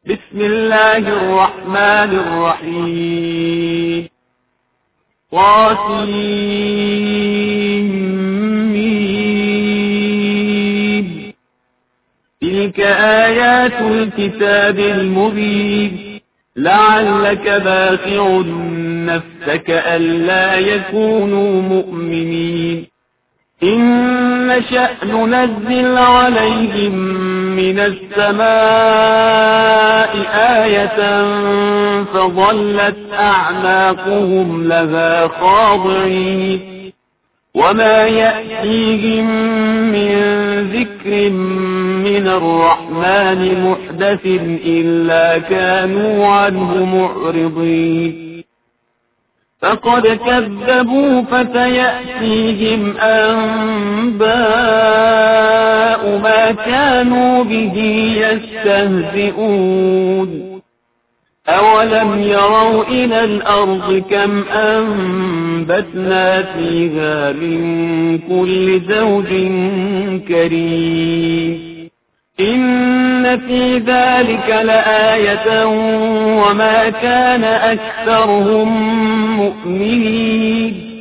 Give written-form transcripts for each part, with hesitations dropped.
بسم الله الرحمن الرحيم. طاسيم. تلك آيات الكتاب المبين. لعلك باخع نفسك ألا يكونوا مؤمنين. إن نشأ ننزل عليهم من السماء آية فظلت أعناقهم لها خاضعين. وما يأتيهم من ذكر من الرحمن محدث إلا كانوا عنه معرضين. فقد كذبوا فسيأتيهم أنباء ما كانوا به يستهزئون. أولم يروا إلى الأرض كم أنبتنا فيها من كل زوج كريم. إن في ذلك لآية وما كان أكثرهم مؤمنين.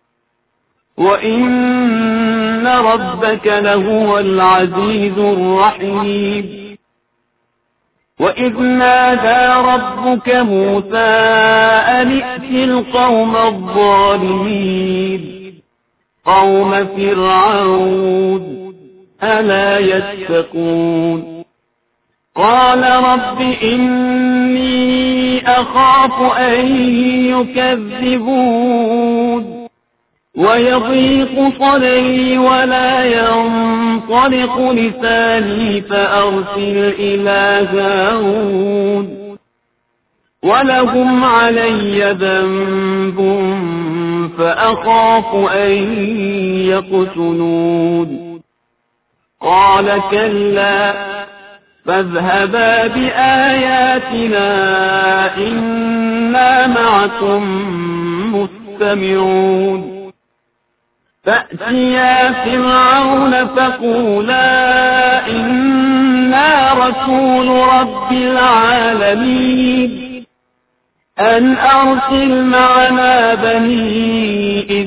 وإن ربك لهو العزيز الرحيم. وإذ نادى ربك موسى أن ائت القوم الظالمين قوم فرعون ألا يتقون. قال رب إني أخاف أن يكذبون ويضيق صدري ولا ينطلق لساني فأرسل إلى هارون ولهم علي ذنب فأخاف أن يقتلون. قال كلا فاذهبا بآياتنا إنا معكم مستمعون. فأتيا فرعون فقولا إنا رسول رب العالمين أن أرسل معنا بني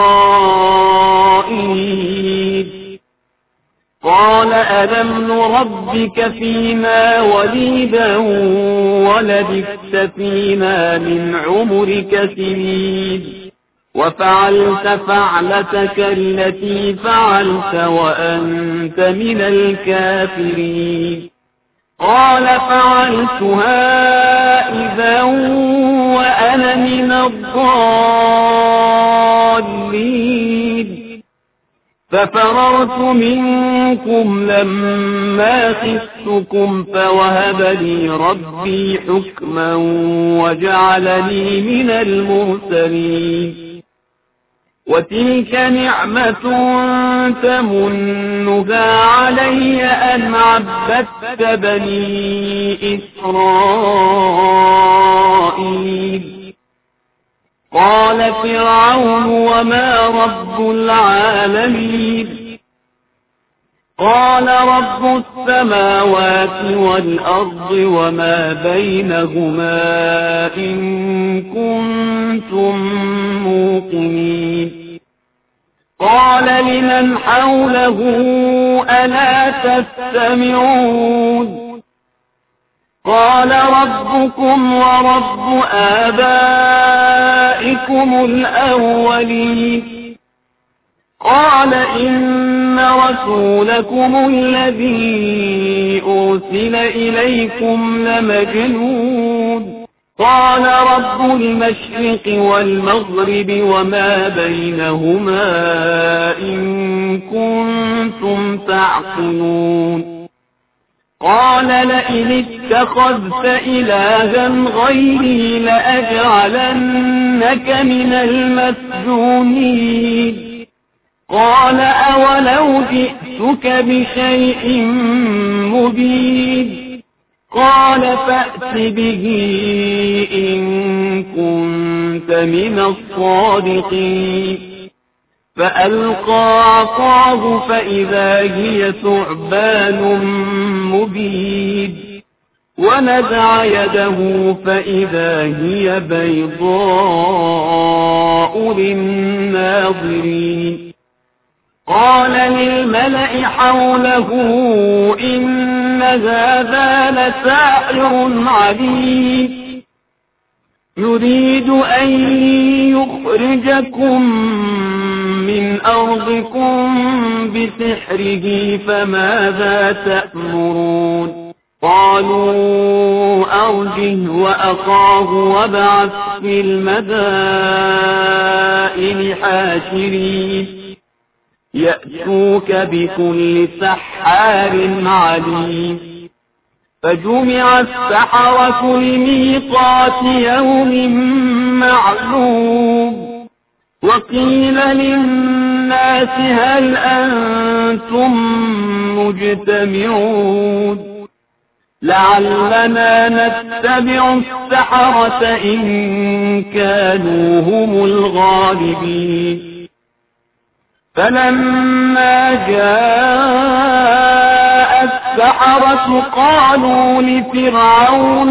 إسرائيل. قال ألم نربك فينا وليدا ولبثت فينا من عمرك سنين وفعلت فعلتك التي فعلت وأنت من الكافرين. قال فعلتها إذا وأنا من الضالين. ففررت منكم لما خفتكم فوهب لي ربي حكما وجعلني من المرسلين. وتلك نعمة تمنها علي أن عبدت بني إسرائيل. قال فرعون وما رب العالمين. قال رب السماوات والأرض وما بينهما إن كنتم موقنين. قال لمن حوله ألا تستمعون. قال ربكم ورب آبائكم الأولين. قال إن رسولكم الذي أرسل إليكم لمجنون. قال رب المشرق والمغرب وما بينهما إن كنتم تعقلون. قال لئن اتخذت إلها غيري لأجعلنك من المسجونين. قال أولو جئتك بشيء مبين. قال فأت به إن كنت من الصادقين. فألقى عصاه فإذا هي ثعبان مبين. ونزع يده فإذا هي بيضاء للناظرين قال للملأ حوله إن هذا لساحر عليم يريد أن يخرجكم من أرضكم بسحره فماذا تأمرون قالوا أرجه وأخاه وابعث في المدائن حاشرين يأتوك بكل سحار عليم فجمع السحرة لميقات يوم معلوم وقيل للناس هل أنتم مجتمعون لعلنا نتبع السحرة إن كانوا هم الغالبين فلما جاء السحرة قالوا لفرعون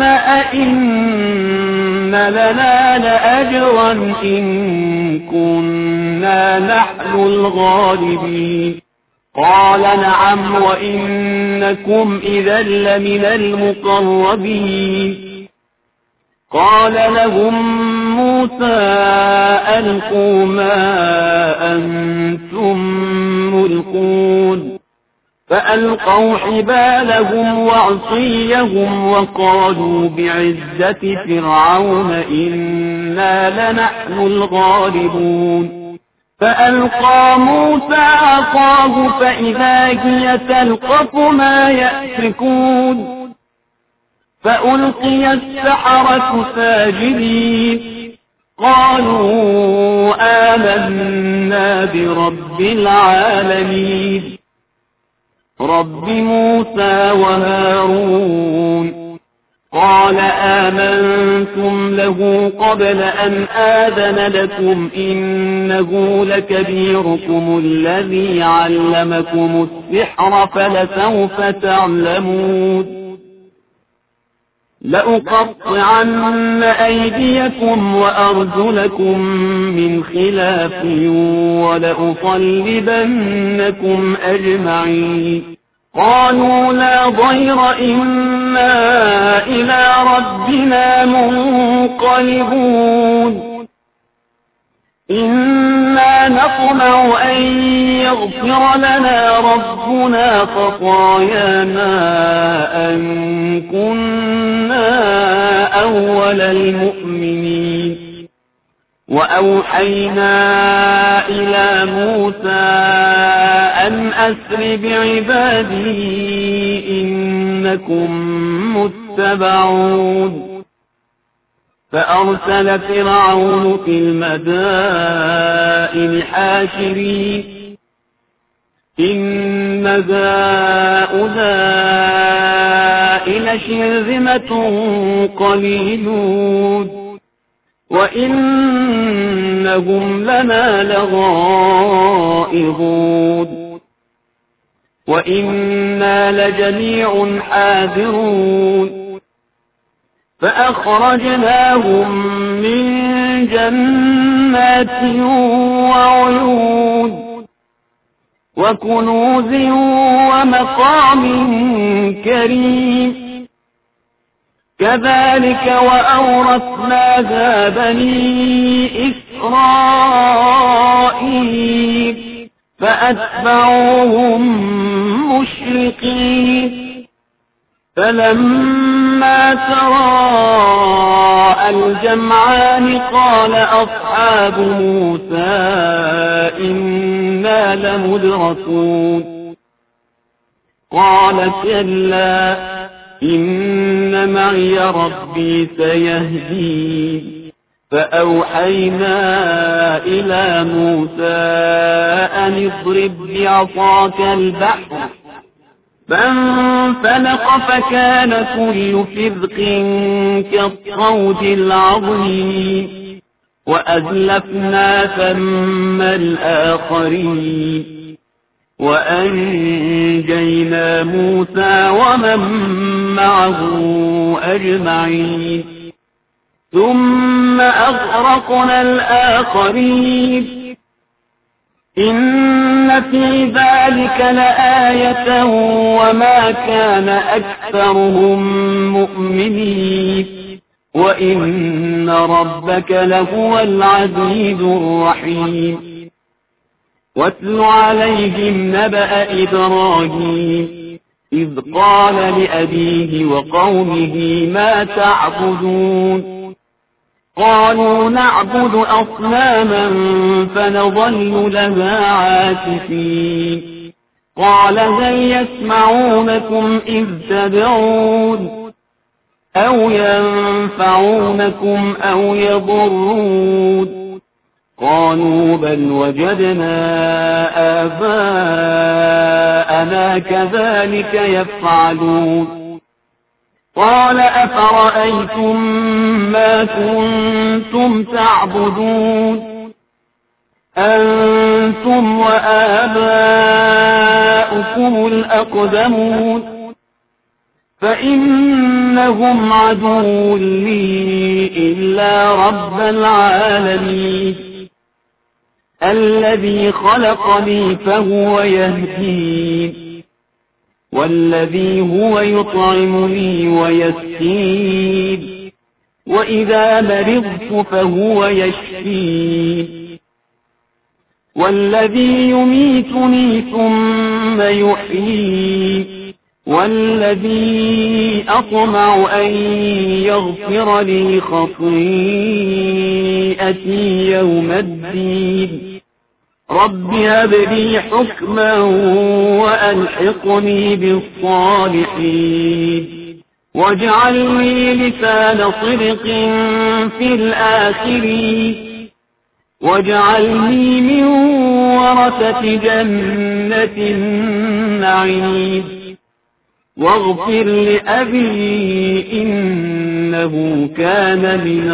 أئن لنا لأجرا إن كنا نحن الغالبين قال نعم وإنكم إذا لمن المقربين قال لهم موسى ألقوا ما أنتم ملقون فألقوا حبالهم وعصيهم وقالوا بعزة فرعون إنا لنحن الغالبون فألقى موسى عصاه فإذا هي تلقف ما يأفكون فألقي السحرة ساجدين قالوا آمنا برب العالمين رب موسى وهارون قال آمنتم له قبل أن آذن لكم إنه لكبيركم الذي علمكم السحر فلسوف تعلمون لأقطعن أيديكم وأرجلكم من خلاف ولأصلبنكم أجمعين قالوا لا ضير إنا إلى ربنا منقلبون إنا نطمع أن يغفر لنا ربنا خطايانا أن كنا أول المؤمنين وأوحينا إلى موسى أن أسر بعبادي إنكم متبعون فأرسل فرعون في المدائن حاشرين إن هؤلاء لشرذمة قليلون وإنهم لنا لغائظون وإنا لجميع حاذرون فأخرجناهم من جنات وعيون وكنوز ومقام كريم كذلك وأورثناها بني إسرائيل فأتبعوهم مشرقين فلما تراءى الجمعان قال أصحاب موسى إنا لمدركون قال كلا إن معي ربي سيهدين فأوحينا إلى موسى أن اضرب بعصاك البحر فانفلق فكان كل فرق كالطود العظيم وأزلفنا ثم الآخرين وأنجينا موسى ومن معه أجمعين ثم أغرقنا الآخرين إن في ذلك لآية وما كان أكثرهم مؤمنين وإن ربك لهو العزيز الرحيم واتل عليهم نبأ إبراهيم إذ قال لأبيه وقومه ما تعبدون قالوا نعبد أصناما فنظل لها عاكفين قال هل يسمعونكم إذ تدعون أو ينفعونكم أو يضرون قالوا بل وجدنا آباءنا كذلك يفعلون قال أفرأيتم ما كنتم تعبدون أنتم وآباؤكم الأقدمون فإنهم عدو لي إلا رب العالمين الذي خلقني فهو يهدين والذي هو يطعمني ويسقين وإذا مرضت فهو يشفين والذي يميتني ثم يحيين والذي أطمع أن يغفر لي خطيئتي يوم الدين رب هب لي حكما وألحقني بالصالحين واجعلني لسان صدق في الآخرين واجعلني من ورثة جنة النعيم واغفر لأبي إنه كان من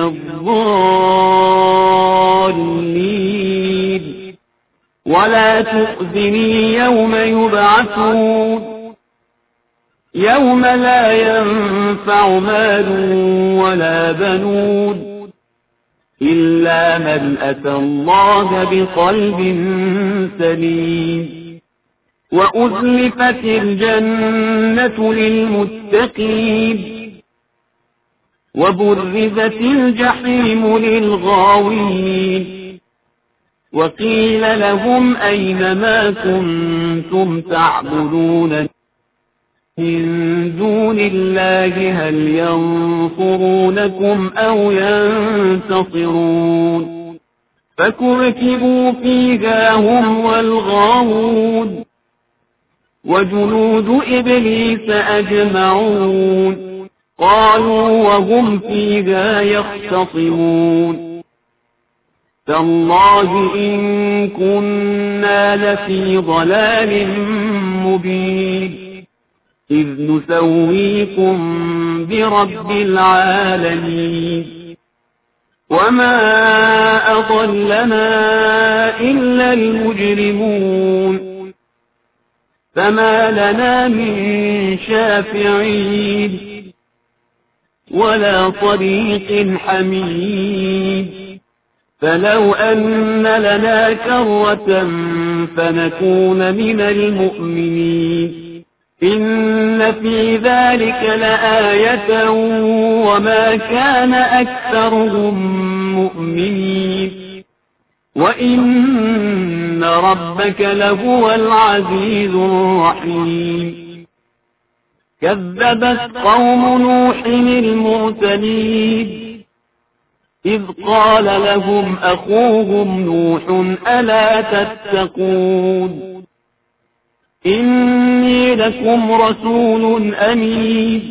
الضالين ولا تؤذني يوم يبعثون يوم لا ينفع مال ولا بنون إلا من أتى الله بقلب سليم وأزلفت الجنة للمتقين وبرزت الجحيم للغاوين وقيل لهم أين ما كنتم تعبدون من دون الله هل ينصرونكم أو ينتصرون فكركبوا فيها هم والغاوون وجنود إبليس أجمعون قالوا وهم فيها يختصمون تالله إن كنا لفي ضلال مبين إذ نسويكم برب العالمين وما أضلنا إلا المجرمون فما لنا من شافعين ولا صديق حميد فلو أن لنا كرة فنكون من المؤمنين إن في ذلك لآية وما كان أكثرهم مؤمنين وإن ربك لهو العزيز الرحيم كذبت قوم نوح المرسلين إذ قال لهم أخوهم نوح ألا تتقون إني لكم رسول أمين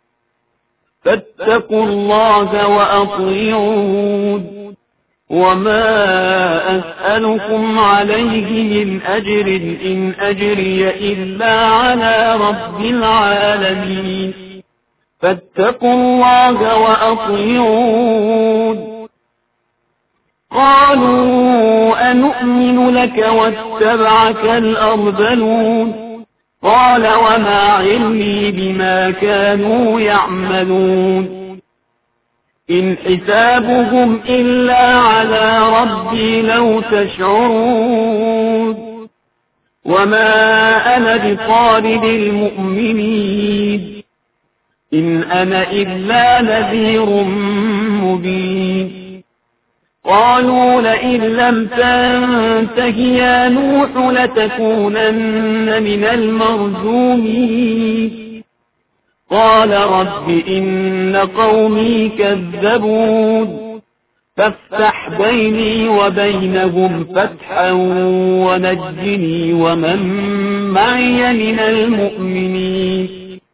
فاتقوا الله وأطيعون وما أسألكم عليه من أجر إن أجري إلا على رب العالمين فاتقوا الله وأطيعون قالوا أنؤمن لك واتبعك الأرذلون قال وما علمي بما كانوا يعملون إن حسابهم إلا على ربي لو تشعرون وما أنا بطارد المؤمنين إن أنا إلا نذير مبين قالوا لئن لم تنته يا نوح لتكونن من المرجومين قال رب إن قومي كذبون فافتح بيني وبينهم فتحا ونجني ومن معي من المؤمنين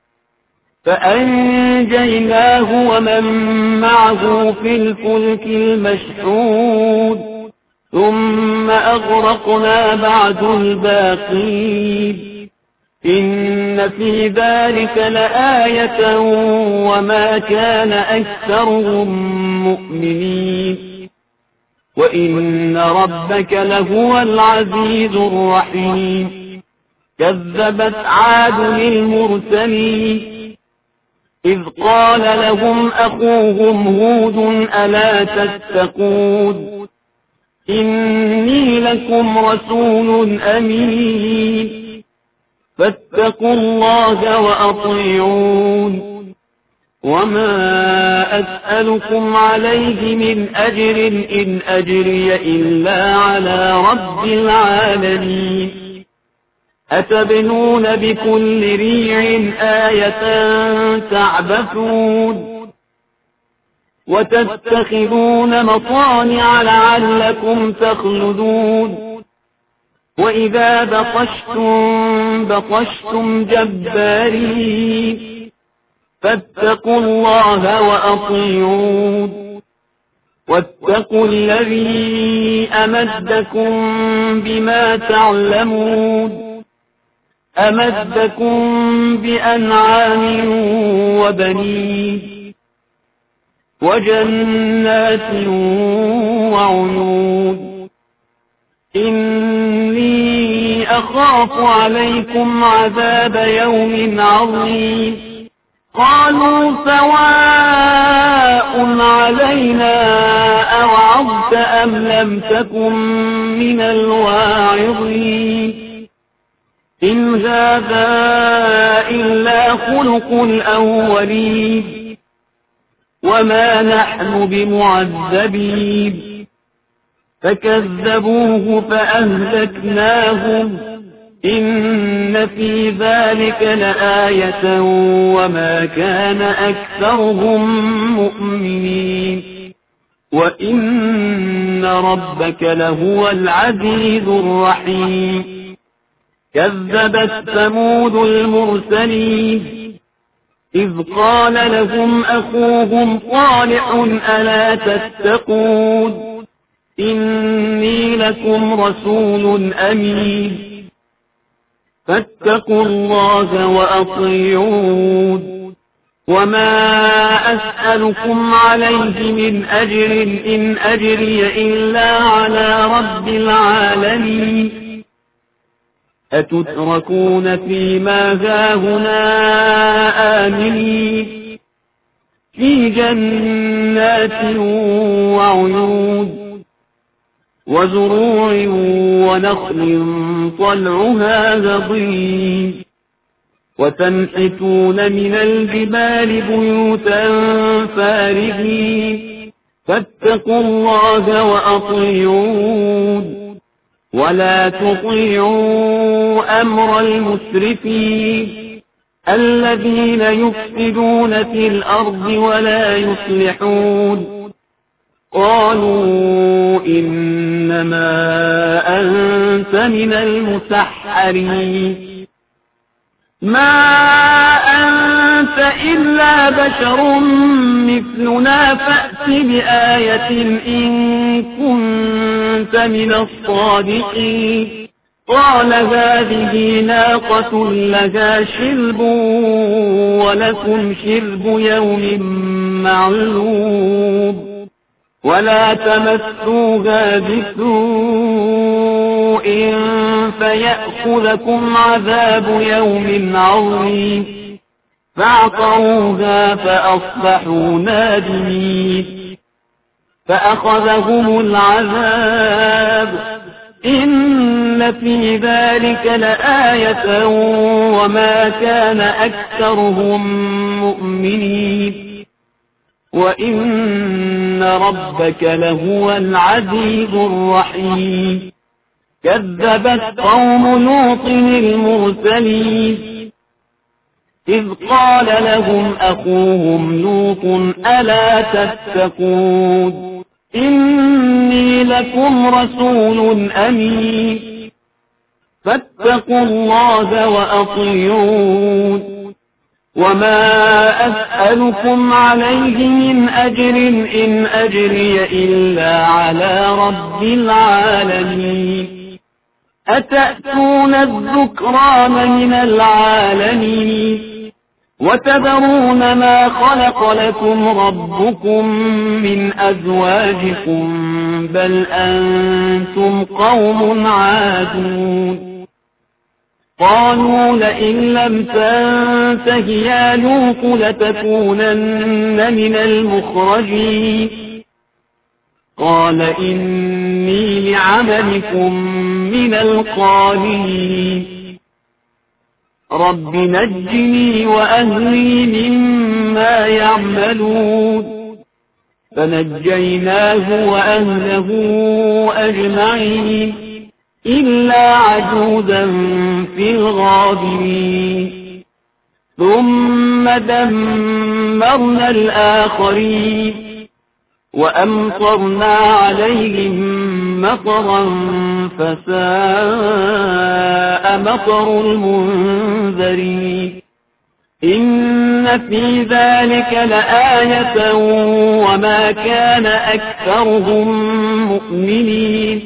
فأنجيناه ومن معه في الفلك المشحون ثم أغرقنا بعد الباقين إن في ذلك لآية وما كان أكثرهم مؤمنين وإن ربك لهو العزيز الرحيم كذبت عاد المرسلين إذ قال لهم أخوهم هود ألا تتقون إني لكم رسول أمين فاتقوا الله وأطيعون وما أسألكم عليه من أجر إن أجري إلا على رب العالمين أتبنون بكل ريع آية تعبثون وتتخذون مصانع لعلكم تخلدون وإذا بطشتم جبارين فاتقوا الله وأطيعون واتقوا الذي أمدكم بما تعلمون أمدكم بأنعام وبنين وجنات وعيون إني أخاف عليكم عذاب يوم عظيم قالوا سواء علينا أوعظت أم لم تكن من الواعظين إن هذا إلا خلق الأولين وما نحن بمعذبين فكذبوه فأهلكناهم إن في ذلك لآية وما كان أكثرهم مؤمنين وإن ربك لهو العزيز الرحيم كذبت ثمود المرسلين إذ قال لهم أخوهم صالح ألا تتقون إني لكم رسول أمين فاتقوا الله وأطيعون وما أسألكم عليه من أجر إن أجري إلا على رب العالمين أتتركون فيما هاهنا آمنين في جنات وعيون وزروع ونخل طلعها هضيم وتنحتون من الجبال بيوتا فارهين فاتقوا الله وأطيعون ولا تطيعوا أمر المسرفين الذين يفسدون في الأرض ولا يصلحون قالوا إنما أنت من المسحرين ما أنت إلا بشر مثلنا فأت بآية إن كنت من الصادقين قال هذه ناقة لها شرب ولكم شرب يوم معلوم ولا تمسوها بسوء فيأخذكم عذاب يوم عظيم فعقروها فأصبحوا نادمين فأخذهم العذاب إن في ذلك لآية وما كان أكثرهم مؤمنين وإن ربك لهو العزيز الرحيم كذبت قوم لوط المرسلين إذ قال لهم أخوهم لوط ألا تتقون إني لكم رسول أمين فاتقوا الله وأطيعون وما أسألكم عليه من أجر إن أجري إلا على رب العالمين أتأتون الذكران من العالمين وتذرون ما خلق لكم ربكم من أزواجكم بل أنتم قوم عادون قالوا لئن لم تنته يا لوط لتكونن من المخرجين قال إني لعملكم من القالين رب نجني وأهلي مما يعملون فنجيناه وأهله أجمعين إلا عجوزا في الغابرين ثم دمرنا الآخرين وأمطرنا عليهم مطرا فساء مطر المنذرين إن في ذلك لآية وما كان أكثرهم مؤمنين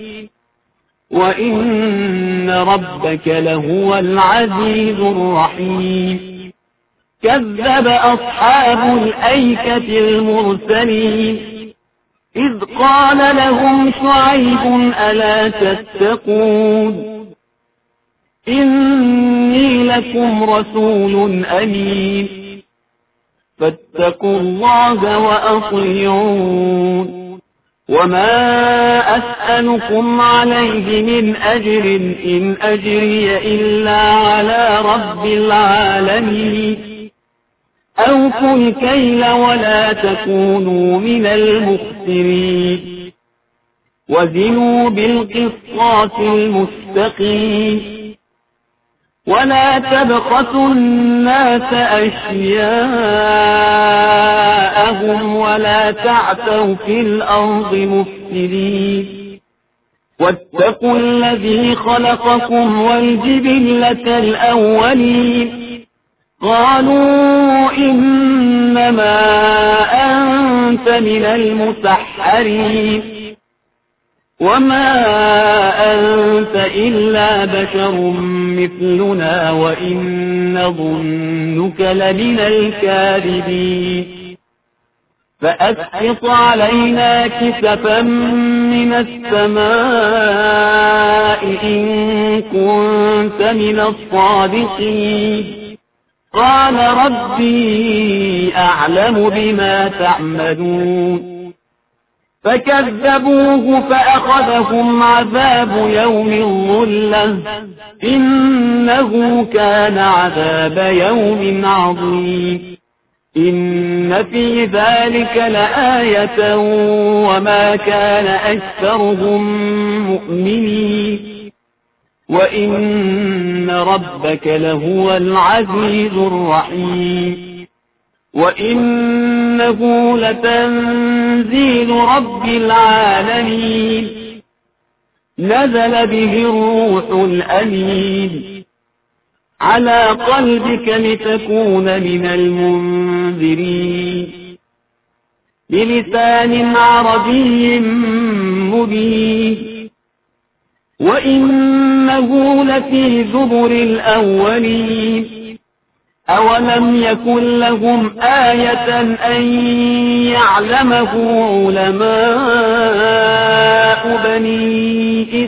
وإن ربك لهو العزيز الرحيم كذب أصحاب الأيكة المرسلين إذ قال لهم شعيب ألا تتقون إني لكم رسول أمين فاتقوا الله وأطيعون وما أسألكم عليه من أجر إن أجري إلا على رب العالمين أوفوا الكيل ولا تكونوا من المخسرين وزنوا بالقسطاس المستقيم ولا تبخسوا الناس أشياءهم ولا تعثوا في الأرض مفسدين واتقوا الذي خلقكم والجبلة الأولين قالوا إنما أنت من المسحرين وما أنت إلا بشر مثلنا وإن نظنك لمن الكاذبين فأسقط علينا كسفا من السماء إن كنت من الصادقين قال ربي أعلم بما تعملون فكذبوه فأخذهم عذاب يوم الظلة إنه كان عذاب يوم عظيم إن في ذلك لآية وما كان أكثرهم مؤمنين وإن ربك لهو العزيز الرحيم وإنه لتنزيل رب العالمين نزل به الروح الأمين على قلبك لتكون من المنذرين بلسان عربي مبين وإنه لفي زبر الأولين أولم يكن لهم آية أن يعلمه علماء بني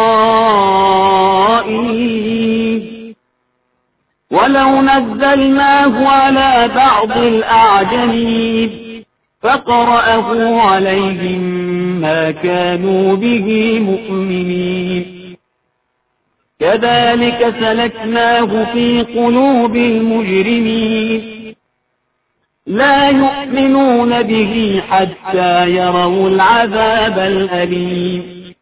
إسرائيل ولو نزلناه على بعض الأعجمين فقرأه عليهم ما كانوا به مؤمنين كذلك سلكناه في قلوب المجرمين لا يؤمنون به حتى يروا العذاب الأليم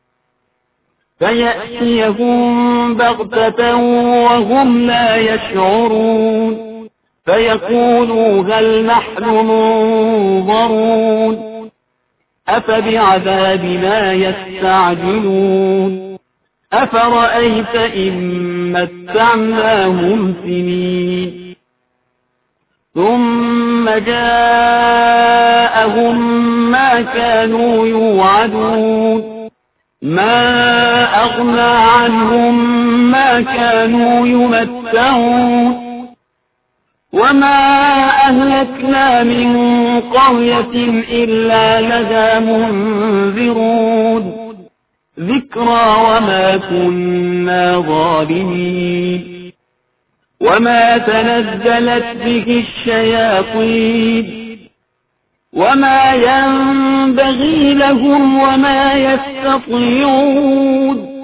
فيأتيهم بغتة وهم لا يشعرون فيقولوا هل نحن منظرون أفبعذابنا يستعجلون أفرأيت إن متعناهم سنين ثم جاءهم ما كانوا يوعدون ما أغنى عنهم ما كانوا يمتعون وما أهلكنا من قرية إلا لها منذرون ذكرى وما كنا ظالمين وما تنزلت به الشياطين وما ينبغي لهم وما يستطيعون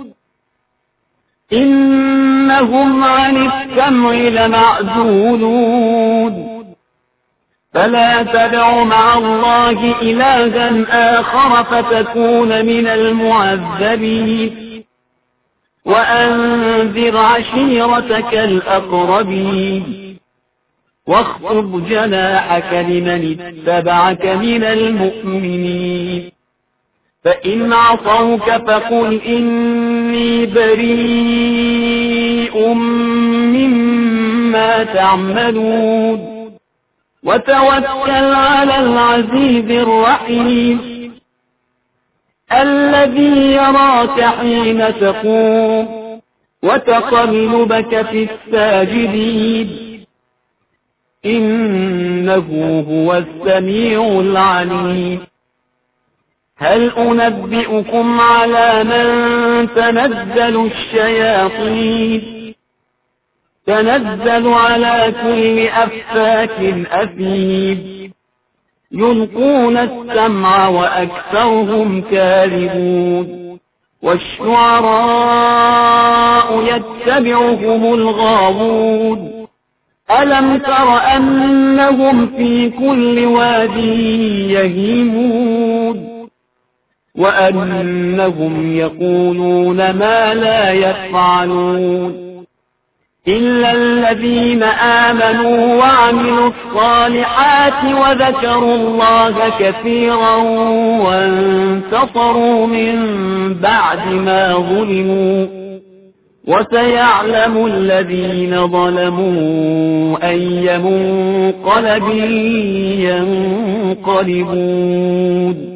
إنهم عن السمع لمعزولون فلا تدع مع الله إلها آخر فتكون من المعذبين وأنذر عشيرتك الأقربين واخفض جناحك لمن اتبعك من المؤمنين فإن عصوك فقل إني بريء مما تعملون وتوكل على العزيز الرحيم الذي يراك حين تقوم وتقلبك في الساجدين إنه هو السميع العليم هل أنبئكم على من تنزل الشياطين تنزل على كل أفاك أثيم يلقون السمع وأكثرهم كاذبون والشعراء يتبعهم الغاوون ألم تر أنهم في كل واد يهيمون وأنهم يقولون ما لا يفعلون إلا الذين آمنوا وعملوا الصالحات وذكروا الله كثيرا وانتصروا من بعد ما ظلموا وسيعلم الذين ظلموا أي منقلب ينقلبون